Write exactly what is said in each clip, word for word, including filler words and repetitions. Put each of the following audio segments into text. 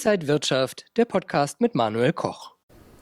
Inside Wirtschaft, der Podcast mit Manuel Koch.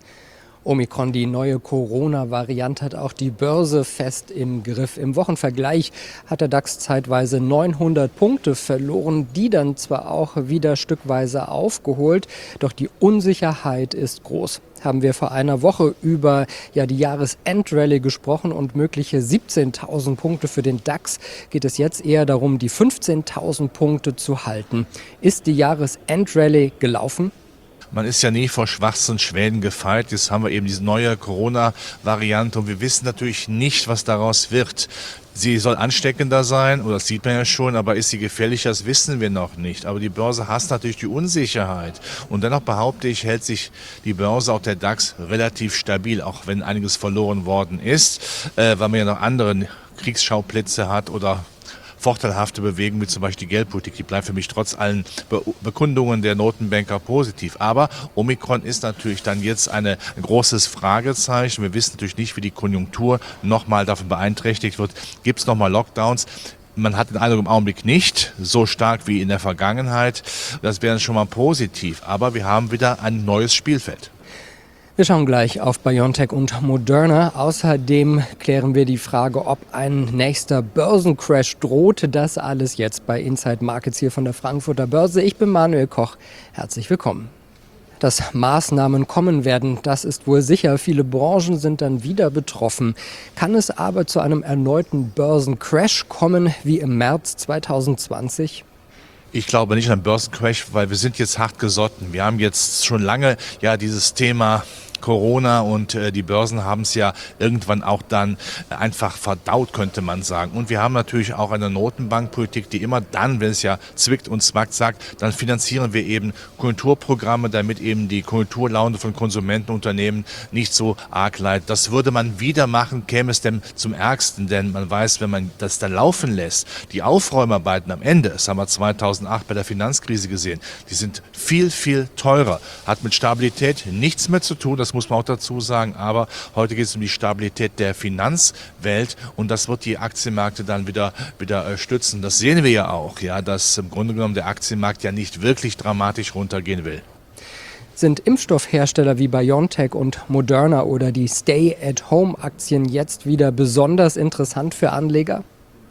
Omikron, die neue Corona-Variante, hat auch die Börse fest im Griff. Im Wochenvergleich hat der DAX zeitweise neunhundert Punkte verloren, die dann zwar auch wieder stückweise aufgeholt, doch die Unsicherheit ist groß. Haben wir vor einer Woche über ja, die Jahresendrallye gesprochen und mögliche siebzehntausend Punkte für den DAX, geht es jetzt eher darum, die fünfzehntausend Punkte zu halten. Ist die Jahresendrallye gelaufen? Man ist ja nie vor schwarzen Schwänen gefeit. Jetzt haben wir eben diese neue Corona-Variante und wir wissen natürlich nicht, was daraus wird. Sie soll ansteckender sein, oder das sieht man ja schon, aber ist sie gefährlicher, das wissen wir noch nicht. Aber die Börse hasst natürlich die Unsicherheit. Und dennoch behaupte ich, hält sich die Börse, auch der DAX, relativ stabil, auch wenn einiges verloren worden ist, äh, weil man ja noch andere Kriegsschauplätze hat oder vorteilhafte Bewegungen, wie zum Beispiel die Geldpolitik, die bleibt für mich trotz allen Be- Bekundungen der Notenbanker positiv. Aber Omikron ist natürlich dann jetzt eine, ein großes Fragezeichen. Wir wissen natürlich nicht, wie die Konjunktur nochmal davon beeinträchtigt wird. Gibt es nochmal Lockdowns? Man hat den Eindruck im Augenblick nicht so stark wie in der Vergangenheit. Das wäre schon mal positiv. Aber wir haben wieder ein neues Spielfeld. Wir schauen gleich auf BioNTech und Moderna. Außerdem klären wir die Frage, ob ein nächster Börsencrash droht. Das alles jetzt bei Inside Markets hier von der Frankfurter Börse. Ich bin Manuel Koch. Herzlich willkommen. Dass Maßnahmen kommen werden, das ist wohl sicher. Viele Branchen sind dann wieder betroffen. Kann es aber zu einem erneuten Börsencrash kommen wie im März zweitausendzwanzig? Ich glaube nicht an einen Börsencrash, weil wir sind jetzt hart gesotten. Wir haben jetzt schon lange ja dieses Thema Corona und äh, die Börsen haben es ja irgendwann auch dann äh, einfach verdaut, könnte man sagen. Und wir haben natürlich auch eine Notenbankpolitik, die immer dann, wenn es ja zwickt und zwackt, sagt, dann finanzieren wir eben Konjunkturprogramme, damit eben die Konjunkturlaune von Konsumentenunternehmen nicht so arg leidet. Das würde man wieder machen, käme es denn zum Ärgsten, denn man weiß, wenn man das dann laufen lässt, die Aufräumarbeiten am Ende, das haben wir zweitausendacht bei der Finanzkrise gesehen, die sind viel, viel teurer, hat mit Stabilität nichts mehr zu tun. Das Das muss man auch dazu sagen, aber heute geht es um die Stabilität der Finanzwelt und das wird die Aktienmärkte dann wieder, wieder stützen. Das sehen wir ja auch, ja, dass im Grunde genommen der Aktienmarkt ja nicht wirklich dramatisch runtergehen will. Sind Impfstoffhersteller wie BioNTech und Moderna oder die Stay-at-Home-Aktien jetzt wieder besonders interessant für Anleger?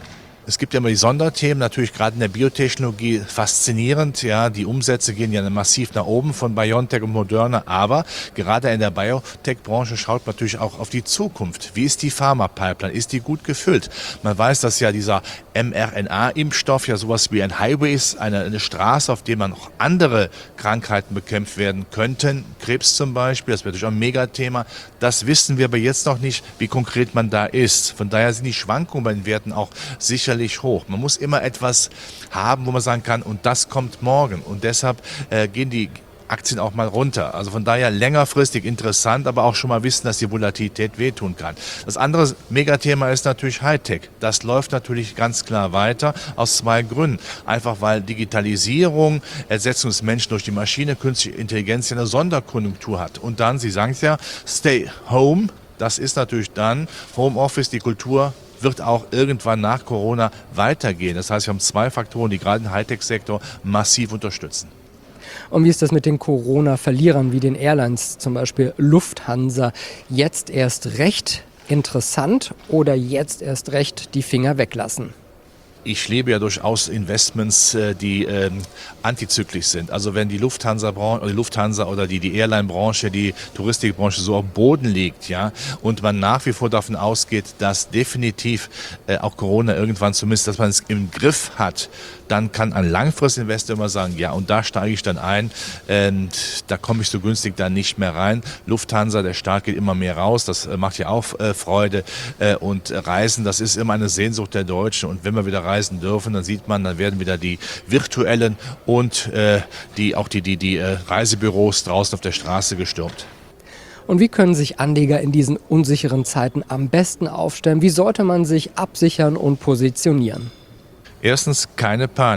Es gibt ja immer die Sonderthemen, natürlich gerade in der Biotechnologie faszinierend. Ja, die Umsätze gehen ja massiv nach oben von BioNTech und Moderna. Aber gerade in der Biotech-Branche schaut man natürlich auch auf die Zukunft. Wie ist die Pharma-Pipeline? Ist die gut gefüllt? Man weiß, dass ja dieser mRNA-Impfstoff ja sowas wie ein Highway ist, eine, eine Straße, auf der man noch andere Krankheiten bekämpft werden könnten. Krebs zum Beispiel, das wäre natürlich auch ein Megathema. Das wissen wir aber jetzt noch nicht, wie konkret man da ist. Von daher sind die Schwankungen bei den Werten auch sicherlich hoch. Man muss immer etwas haben, wo man sagen kann, und das kommt morgen. Und deshalb äh, gehen die Aktien auch mal runter. Also von daher längerfristig interessant, aber auch schon mal wissen, dass die Volatilität wehtun kann. Das andere Megathema ist natürlich Hightech. Das läuft natürlich ganz klar weiter aus zwei Gründen. Einfach weil Digitalisierung, Ersetzung des Menschen durch die Maschine, künstliche Intelligenz ja eine Sonderkonjunktur hat. Und dann, Sie sagen es ja, Stay Home, das ist natürlich dann Homeoffice, die Kultur wird auch irgendwann nach Corona weitergehen. Das heißt, wir haben zwei Faktoren, die gerade den Hightech-Sektor massiv unterstützen. Und wie ist das mit den Corona-Verlierern wie den Airlines, zum Beispiel Lufthansa? Jetzt erst recht interessant oder jetzt erst recht die Finger weglassen? Ich lebe ja durchaus Investments, die ähm, antizyklisch sind. Also wenn die Lufthansa, oder die Lufthansa oder die, die Airline-Branche, die Touristikbranche so am Boden liegt, ja, und man nach wie vor davon ausgeht, dass definitiv äh, auch Corona irgendwann zumindest, dass man es im Griff hat, dann kann ein Langfristinvestor immer sagen, ja, und da steige ich dann ein, und da komme ich so günstig dann nicht mehr rein. Lufthansa, der Staat geht immer mehr raus, das äh, macht ja auch äh, Freude, äh, und Reisen, das ist immer eine Sehnsucht der Deutschen, und wenn wir wieder reisen dürfen, dann sieht man, dann werden wieder die virtuellen und äh, die, auch die, die, die äh, Reisebüros draußen auf der Straße gestürmt. Und wie können sich Anleger in diesen unsicheren Zeiten am besten aufstellen? Wie sollte man sich absichern und positionieren? Erstens keine Panik.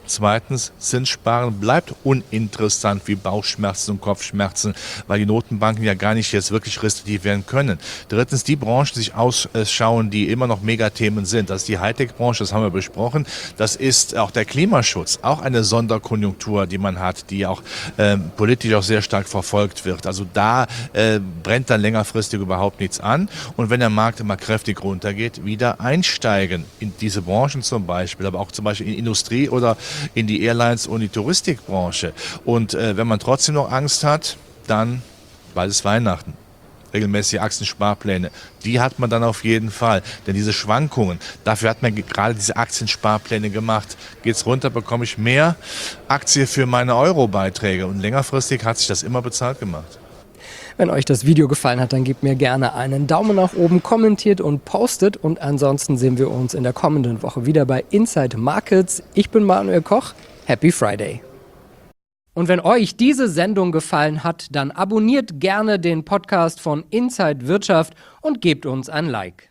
Zweitens, Zinssparen bleibt uninteressant wie Bauchschmerzen und Kopfschmerzen, weil die Notenbanken ja gar nicht jetzt wirklich restriktiv werden können. Drittens, die Branchen sich ausschauen, die immer noch Megathemen sind. Das ist die Hightech-Branche, das haben wir besprochen. Das ist auch der Klimaschutz, auch eine Sonderkonjunktur, die man hat, die auch äh, politisch auch sehr stark verfolgt wird. Also da äh, brennt dann längerfristig überhaupt nichts an. Und wenn der Markt immer kräftig runtergeht, wieder einsteigen in diese Branchen zum Beispiel, aber auch zum Beispiel in Industrie oder in die Airlines und die Touristikbranche. Und äh, wenn man trotzdem noch Angst hat, dann bald ist Weihnachten. Regelmäßige Aktiensparpläne, die hat man dann auf jeden Fall. Denn diese Schwankungen, dafür hat man gerade diese Aktiensparpläne gemacht. Geht's runter, bekomme ich mehr Aktie für meine Euro-Beiträge. Und längerfristig hat sich das immer bezahlt gemacht. Wenn euch das Video gefallen hat, dann gebt mir gerne einen Daumen nach oben, kommentiert und postet. Und ansonsten sehen wir uns in der kommenden Woche wieder bei Inside Markets. Ich bin Manuel Koch. Happy Friday. Und wenn euch diese Sendung gefallen hat, dann abonniert gerne den Podcast von Inside Wirtschaft und gebt uns ein Like.